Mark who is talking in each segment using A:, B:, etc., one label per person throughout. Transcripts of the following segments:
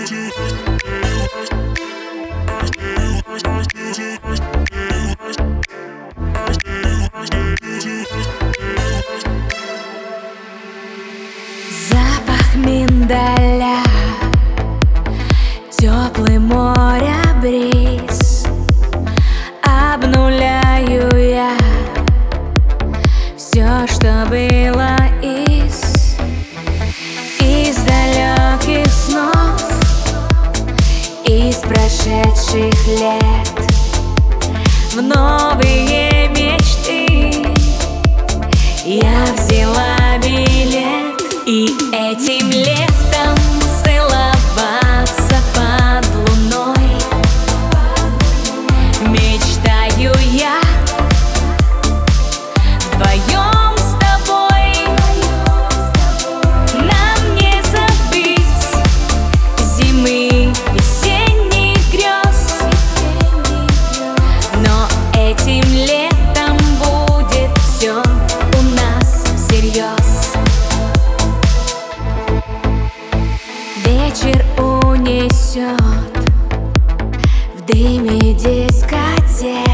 A: Запах миндаля, теплый моря бриз. Обнуляю я все, что было из далеких снов, из прошедших лет в новые мечты. Я взяла билет, и этим летом целоваться под луной мечтаю я. Вдвоем с тобой нам не забыть зимы, весенних грез. Но этим летом будет все у нас всерьез. Вечер унесет в дыме дискотек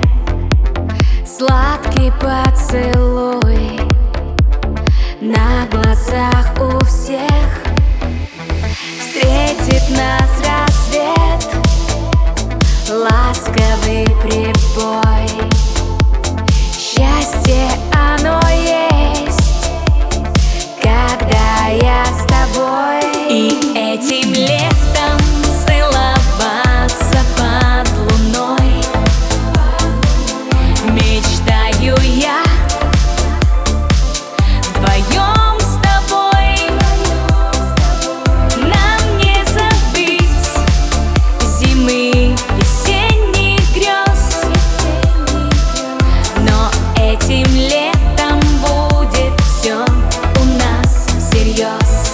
A: сладкий поцелуй на глазах у всех. Встретит нас рассвет, ласковый прибой. Счастье оно есть, когда я с тобой. И этим летом целоваться под луной мечтаю я. Вдвоем с тобой нам не забыть зимы, весенних грез. Но этим летом будет все у нас всерьез.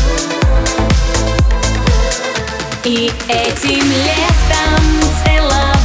A: И этим летом целоваться